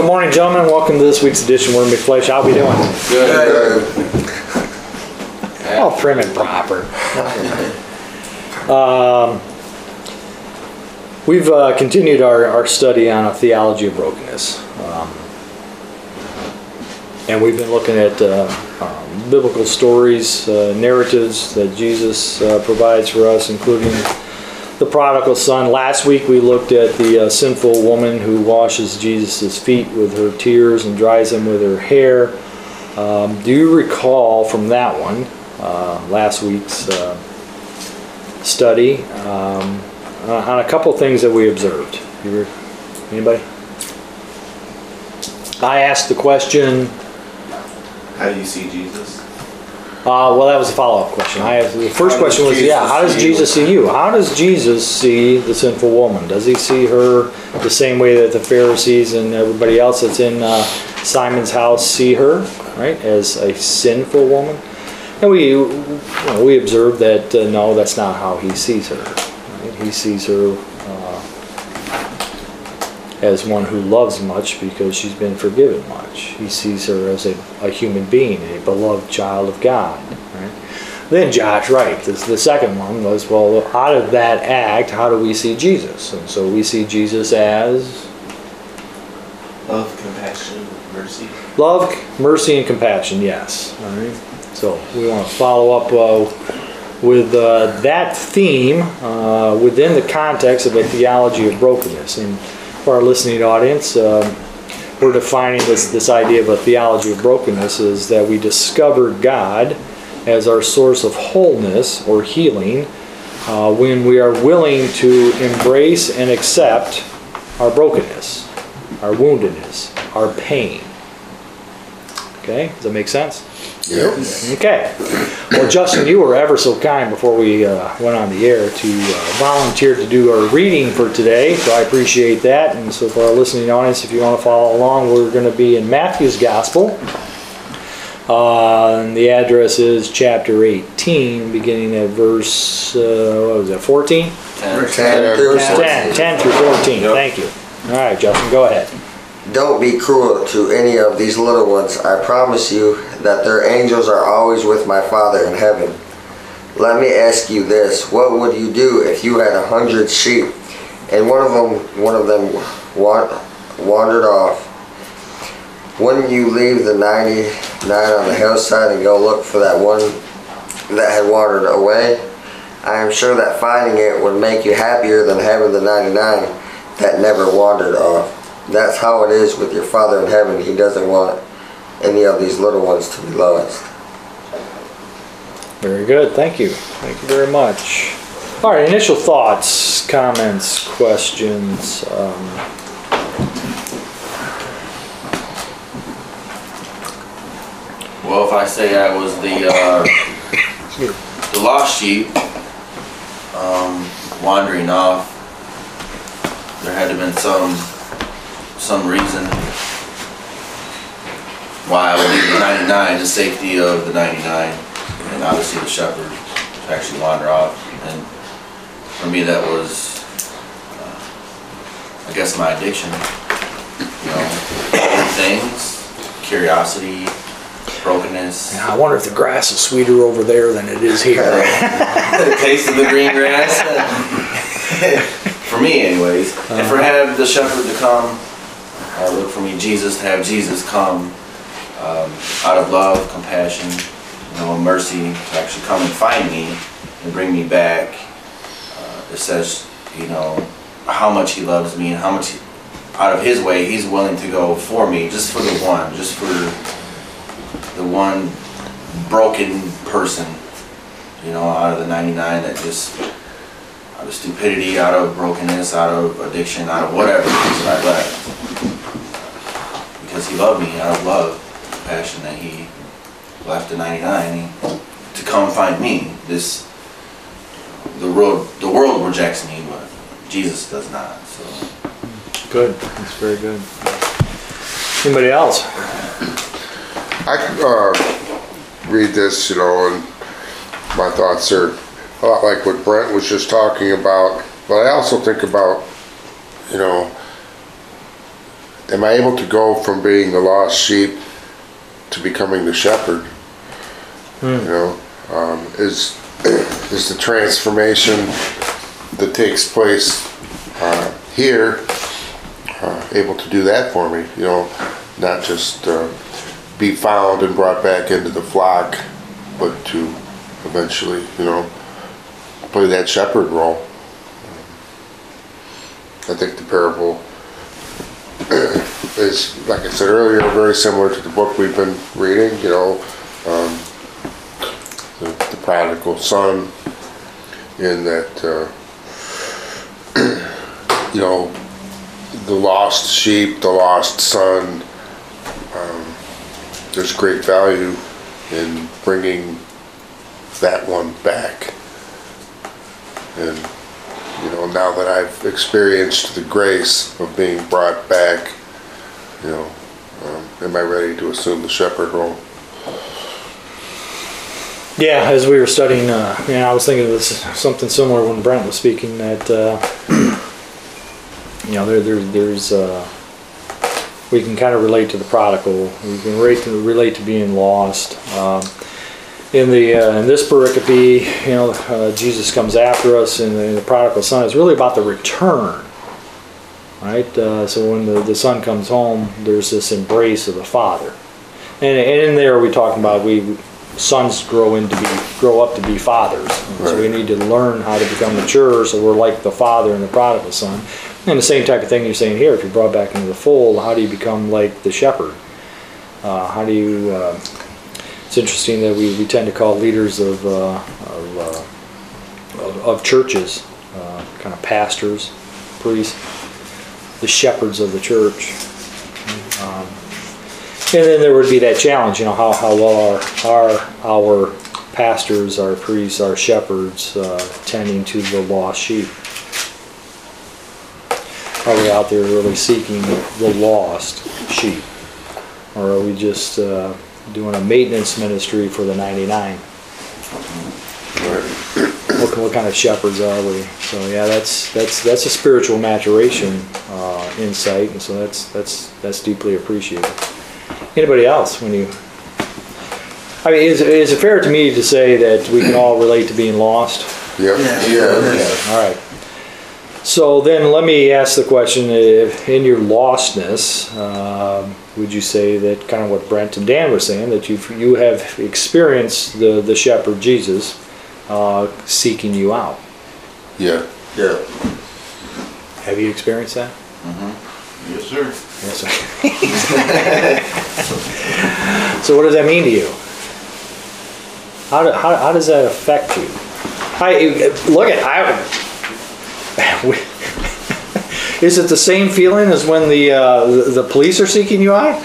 morning, gentlemen. Welcome to this week's edition of Word Made Flesh. How we doing? Good. All prim and proper. We've continued our study on a theology of brokenness. And we've been looking at biblical stories, narratives that Jesus provides for us, including the prodigal son. Last week we looked at the sinful woman who washes Jesus' feet with her tears and dries them with her hair. Do you recall from that one, last week's study, on a couple things that we observed? Anybody? I asked the question, How do you see Jesus? well, that was a follow-up question. The first question was, how does Jesus see you? How does Jesus see the sinful woman? Does he see her the same way that the Pharisees and everybody else that's in Simon's house see her, right, as a sinful woman? And we observed that, no, that's not how he sees her. Right? He sees her as one who loves much because she's been forgiven much. He sees her as a human being, a beloved child of God. Right? Then Josh, right, the second one was, well, out of that act, how do we see Jesus? And so we see Jesus as Love, compassion, mercy. love, mercy, and compassion, yes. All right. So we want to follow up with that theme within the context of a theology of brokenness. And for our listening audience, we're defining this idea of a theology of brokenness is that we discover God as our source of wholeness or healing when we are willing to embrace and accept our brokenness, our woundedness, our pain. Okay, does that make sense? Yep. Okay. Well, Justin, you were ever so kind before we went on the air to volunteer to do our reading for today, so I appreciate that. And so for our listening audience, if you want to follow along, we're going to be in Matthew's Gospel. And the address is chapter 18, beginning at verse, 14? 10 through 14. Yep. Thank you. All right, Justin, go ahead. Don't be cruel to any of these little ones. I promise you that their angels are always with my Father in heaven. Let me ask you this. What would you do if you had 100 sheep and one of them wandered off? Wouldn't you leave the 99 on the hillside and go look for that one that had wandered away? I am sure that finding it would make you happier than having the 99 that never wandered off. That's how it is with your Father in heaven. He doesn't want any of these little ones to be lost. Very good. Thank you. Thank you very much. All right, initial thoughts, comments, questions. Well, if I say I was the lost sheep wandering off, there had to have been some reason why I would leave the 99, the safety of the 99, and obviously the shepherd to actually wander off. And for me, that was, I guess, my addiction. You know, things, curiosity, brokenness. I wonder if the grass is sweeter over there than it is here. The taste of the green grass. For me, anyways. And for have the shepherd to come, look for me, Jesus, to have Jesus come out of love, compassion, mercy, to actually come and find me and bring me back. It says, how much he loves me and how much out of his way he's willing to go for me, just for the one broken person, out of the 99 that just, out of stupidity, out of brokenness, out of addiction, out of whatever that I left. Because he loved me out of love, compassion, that he left the 99 to come find me. The world rejects me, but Jesus does not. So Good. That's very good. Anybody else? I read this, and my thoughts are a lot like what Brent was just talking about, but I also think about, am I able to go from being the lost sheep to becoming the shepherd? You know, is the transformation that takes place here able to do that for me? You know, not just be found and brought back into the flock, but to eventually, you know, play that shepherd role. I think the parable is, like I said earlier, very similar to the book we've been reading, you know, the prodigal son, in that, you know, the lost sheep, the lost son, there's great value in bringing that one back. And, you know, now that I've experienced the grace of being brought back, you know, am I ready to assume the shepherd role? Yeah, as we were studying, I was thinking of this, something similar when Brent was speaking, that, you know, there's we can kind of relate to the prodigal. We can relate to being lost. In this pericope, you know, Jesus comes after us, and the prodigal son is really about the return, right? So when the son comes home, there's this embrace of the father, and in there we talking about sons grow up to be fathers. Right. So we need to learn how to become mature, so we're like the father and the prodigal son. And the same type of thing you're saying here, if you're brought back into the fold, how do you become like the shepherd? How do you... it's interesting that we tend to call leaders of churches, kind of pastors, priests, the shepherds of the church. And then there would be that challenge, you know, how well are our pastors, our priests, our shepherds tending to the lost sheep? Are we out there really seeking the lost sheep? Or are we just doing a maintenance ministry for the 99? What kind of shepherds are we? So yeah, that's a spiritual maturation insight, and so that's deeply appreciated. Anybody else? I mean, is it fair to me to say that we can all relate to being lost? Yep. Yeah. All right. So then let me ask the question, if in your lostness, would you say that kind of what Brent and Dan were saying, that you have experienced the shepherd Jesus seeking you out? Yeah. Yeah. Have you experienced that? Mm-hmm. Yes, sir. Yes, sir. So what does that mean to you? How does that affect you? Is it the same feeling as when the police are seeking you out?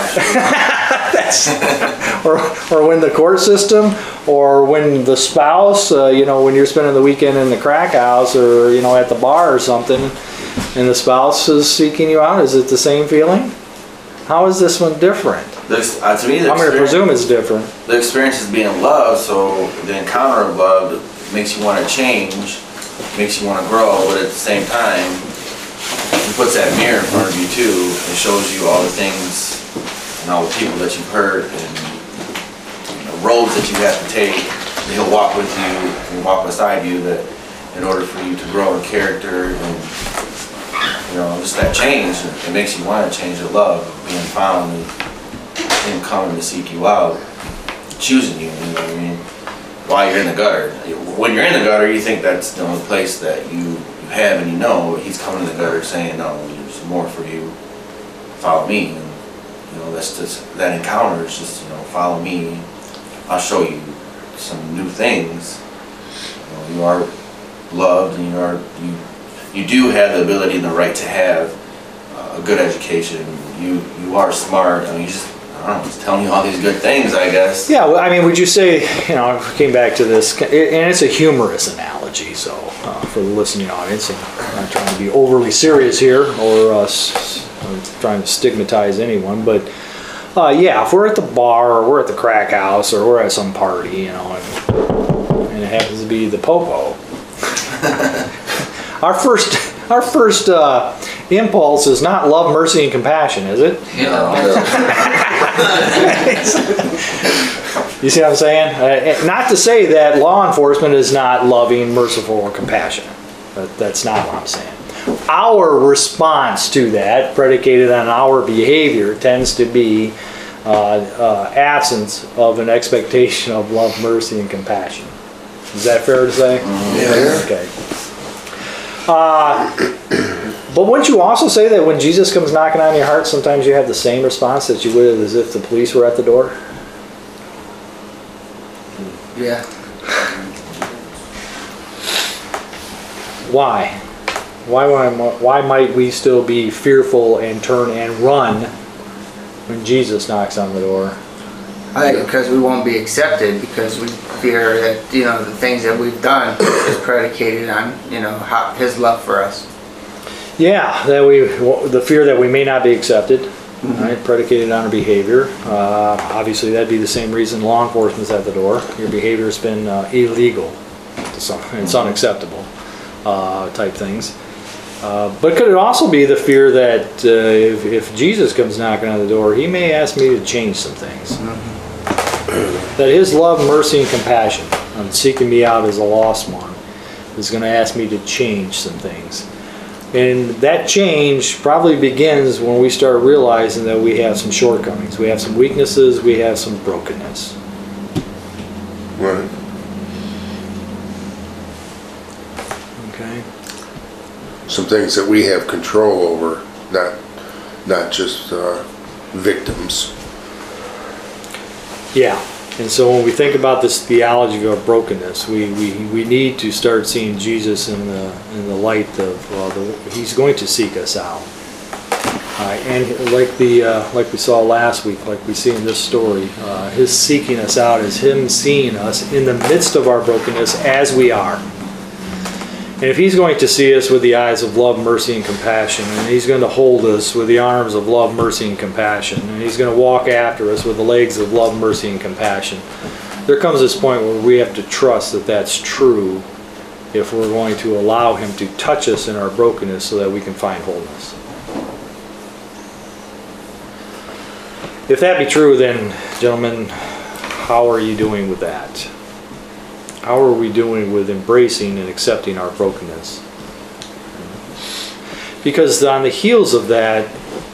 or when the court system, or when the spouse, you know, when you're spending the weekend in the crack house, or, you know, at the bar or something, and the spouse is seeking you out? Is it the same feeling? How is this one different? To me, I'm going to presume it's different. The experience is being loved, so the encounter of love makes you want to change, makes you want to grow, but at the same time, it puts that mirror in front of you too. It shows you all the things and all the people that you've hurt and the roads that you have to take. And he'll walk with you and walk beside you, that in order for you to grow in character and, you know, just that change. It makes you want to change. The love of being found and him coming to seek you out, choosing you. You know what I mean? While you're in the gutter. When you're in the gutter, you think that's the only place that you have, and you know he's coming in the gutter saying, no, there's more for you. Follow me. And, you know, that's just, that encounter is just, you know, follow me. I'll show you some new things. You are loved, and you do have the ability and the right to have a good education. You are smart. I mean, you just, I don't know, just telling you all these good things, I guess. Yeah, well, I mean, would you say, you know, if we came back to this, and it's a humorous analogy, so for the listening audience, and I'm not trying to be overly serious here or trying to stigmatize anyone, but yeah, if we're at the bar or we're at the crack house or we're at some party, you know, and it happens to be the popo, our first impulse is not love, mercy, and compassion, is it? You see what I'm saying? Not to say that law enforcement is not loving, merciful, or compassionate. That's not what I'm saying. Our response to that, predicated on our behavior, tends to be absence of an expectation of love, mercy, and compassion. Is that fair to say? Yeah. Okay. But wouldn't you also say that when Jesus comes knocking on your heart, sometimes you have the same response that you would as if the police were at the door? Yeah. Why? Why might we still be fearful and turn and run when Jesus knocks on the door? I think because we won't be accepted, because we fear that, you know, the things that we've done is predicated on, you know, His love for us. Yeah, the fear that we may not be accepted, right? Predicated on our behavior. Obviously, that'd be the same reason law enforcement's at the door. Your behavior's been illegal, it's unacceptable, type things. But could it also be the fear that if Jesus comes knocking on the door, He may ask me to change some things? That His love, mercy, and compassion on seeking me out as a lost one is going to ask me to change some things. And that change probably begins when we start realizing that we have some shortcomings. We have some weaknesses. We have some brokenness. Right. Okay. Some things that we have control over, not just victims. Yeah. And so when we think about this theology of brokenness, we need to start seeing Jesus in the light of He's going to seek us out. And like we saw last week, like we see in this story, His seeking us out is Him seeing us in the midst of our brokenness as we are. And if He's going to see us with the eyes of love, mercy, and compassion, and He's going to hold us with the arms of love, mercy, and compassion, and He's going to walk after us with the legs of love, mercy, and compassion, there comes this point where we have to trust that that's true if we're going to allow Him to touch us in our brokenness so that we can find wholeness. If that be true, then, gentlemen, how are you doing with that? How are we doing with embracing and accepting our brokenness? Because on the heels of that,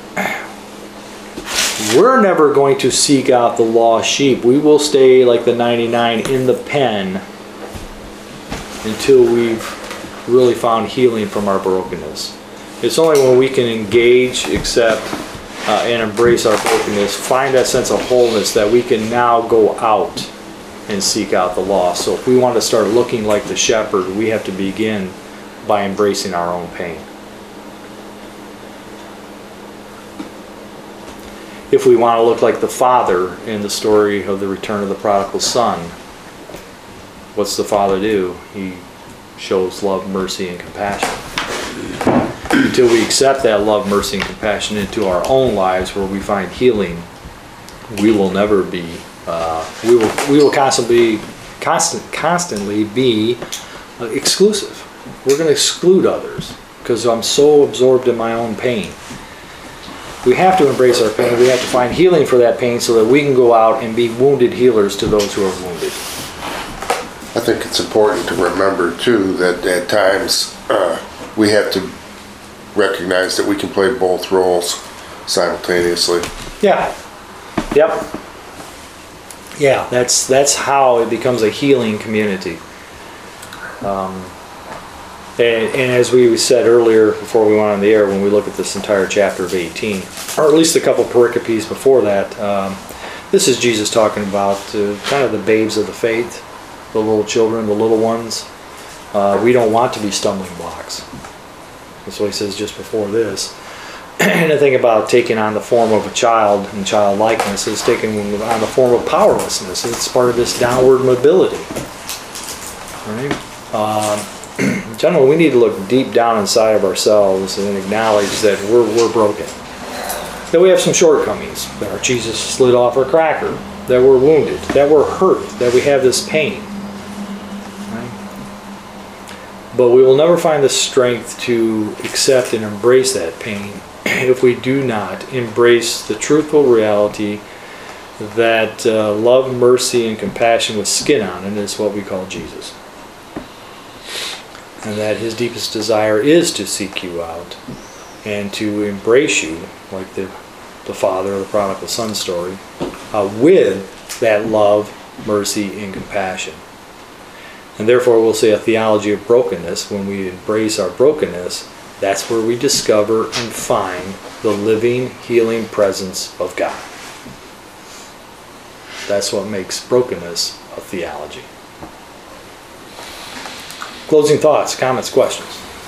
we're never going to seek out the lost sheep. We will stay like the 99 in the pen until we've really found healing from our brokenness. It's only when we can engage, accept, and embrace our brokenness, find that sense of wholeness, that we can now go out and seek out the lost. So if we want to start looking like the shepherd, we have to begin by embracing our own pain. If we want to look like the father in the story of the return of the prodigal son, what's the father do? He shows love, mercy, and compassion. Until we accept that love, mercy, and compassion into our own lives where we find healing, we will never be we will constantly be exclusive. We're going to exclude others because I'm so absorbed in my own pain. We have to embrace our pain. We have to find healing for that pain so that we can go out and be wounded healers to those who are wounded. I think it's important to remember too that at times we have to recognize that we can play both roles simultaneously. Yeah. Yep. Yeah, that's how it becomes a healing community. And as we said earlier before we went on the air, when we look at this entire chapter of 18, or at least a couple pericopes before that, this is Jesus talking about kind of the babes of the faith, the little children, the little ones. We don't want to be stumbling blocks. That's what he says just before this. And the thing about taking on the form of a child and childlikeness is taking on the form of powerlessness. It's part of this downward mobility. Right? Generally, we need to look deep down inside of ourselves and acknowledge that we're broken. That we have some shortcomings. That our Jesus slid off our cracker. That we're wounded. That we're hurt. That we have this pain. Right? But we will never find the strength to accept and embrace that pain if we do not embrace the truthful reality that love, mercy, and compassion with skin on it is what we call Jesus. And that his deepest desire is to seek you out and to embrace you, like the father of the prodigal son story, with that love, mercy, and compassion. And therefore we'll say a theology of brokenness. When we embrace our brokenness, that's where we discover and find the living, healing presence of God. That's what makes brokenness a theology. Closing thoughts, comments, questions?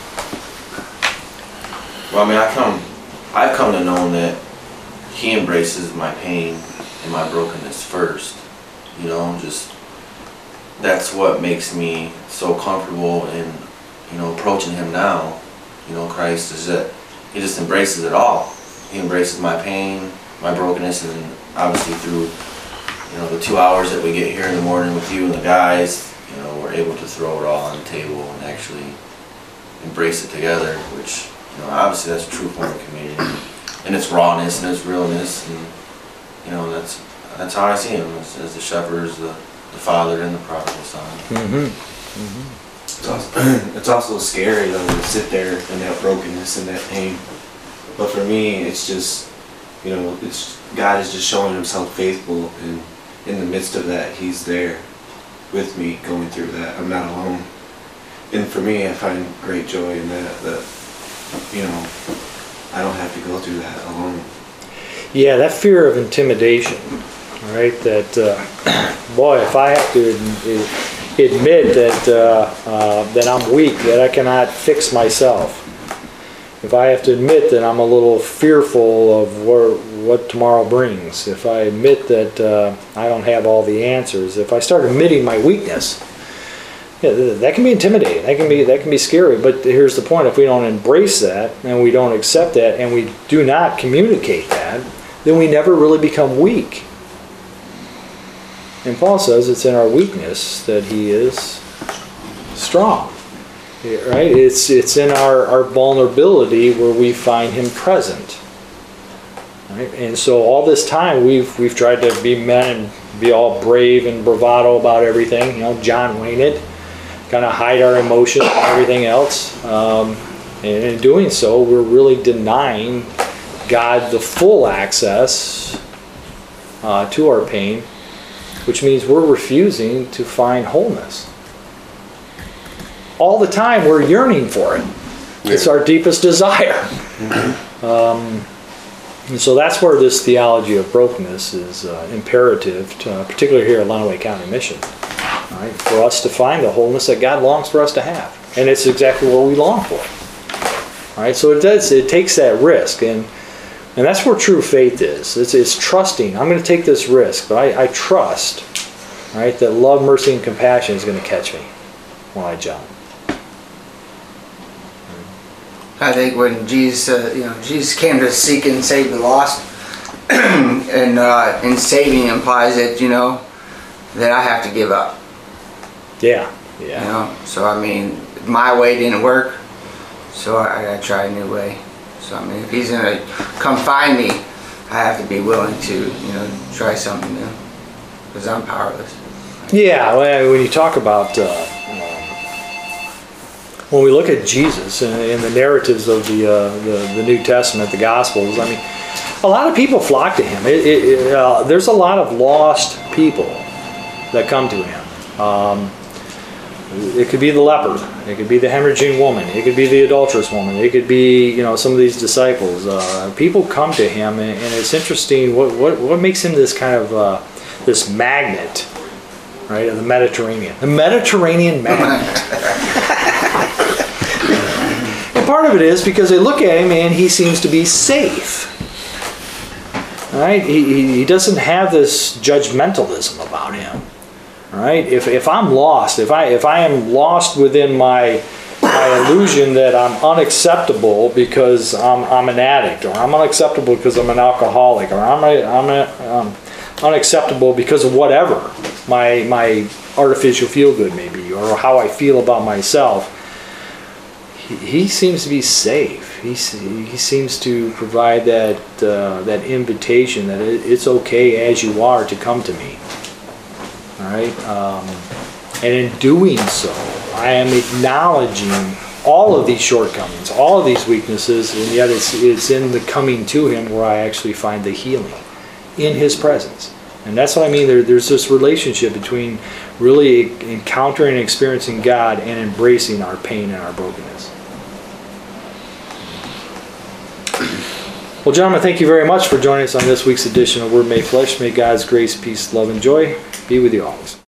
Well, I mean, I've come to know that he embraces my pain and my brokenness first. You know, just that's what makes me so comfortable in, you know, approaching him now. You know, Christ is that he just embraces it all. He embraces my pain, my brokenness, and obviously through, you know, the 2 hours that we get here in the morning with you and the guys, you know, we're able to throw it all on the table and actually embrace it together, which, you know, obviously that's a true form of community. And its rawness and its realness, and, you know, that's how I see him, as the shepherd, as the father and the prodigal son. It's also scary though to sit there in that brokenness and that pain. But for me, it's just, you know, God is just showing himself faithful, and in the midst of that, he's there with me going through that. I'm not alone. And for me, I find great joy in that, you know, I don't have to go through that alone. Yeah, that fear of intimidation, right? That, boy, if I have to admit that I'm weak, that I cannot fix myself, if I have to admit that I'm a little fearful of what tomorrow brings, if I admit that I don't have all the answers, if I start admitting my weakness, yeah, that can be intimidating. That can be scary. But here's the point: if we don't embrace that and we don't accept that and we do not communicate that, then we never really become weak. And Paul says it's in our weakness that he is strong. Right? It's in our vulnerability where we find him present. Right? And so all this time we've tried to be men and be all brave and bravado about everything. You know, John Wayne it. Kind of hide our emotions and everything else. And in doing so, we're really denying God the full access to our pain, which means we're refusing to find wholeness. All the time we're yearning for it. Yeah. It's our deepest desire. And so that's where this theology of brokenness is imperative, particularly here at Lenawee County Mission. Right, for us to find the wholeness that God longs for us to have. And it's exactly what we long for. Right, so it takes that risk, and that's where true faith is. It's trusting. I'm going to take this risk, but I trust, right, that love, mercy, and compassion is going to catch me when I jump. I think when Jesus came to seek and save the lost, and saving implies that, you know, that I have to give up. Yeah. You know, so I mean, my way didn't work, so I gotta try a new way. So I mean, if he's gonna come find me, I have to be willing to, you know, try something new, because I'm powerless. Yeah, when you talk about, when we look at Jesus in the narratives of the New Testament, the Gospels, I mean, a lot of people flock to him. There's a lot of lost people that come to him. It could be the leper. It could be the hemorrhaging woman. It could be the adulterous woman. It could be, you know, some of these disciples. People come to him, and it's interesting what makes him this kind of this magnet, right, of the Mediterranean. The Mediterranean magnet. And part of it is because they look at him and he seems to be safe. Right? He doesn't have this judgmentalism about him. Right? If I'm lost, if I am lost within my illusion that I'm unacceptable because I'm an addict, or I'm unacceptable because I'm an alcoholic, or I'm unacceptable because of whatever my artificial feel good may be, or how I feel about myself, he seems to be safe. He seems to provide that invitation that it's okay as you are to come to me. All right, and in doing so, I am acknowledging all of these shortcomings, all of these weaknesses, and yet it's in the coming to him where I actually find the healing in his presence. And that's what I mean. There's this relationship between really encountering and experiencing God and embracing our pain and our brokenness. Well, gentlemen, thank you very much for joining us on this week's edition of Word Made Flesh. May God's grace, peace, love, and joy be with you always.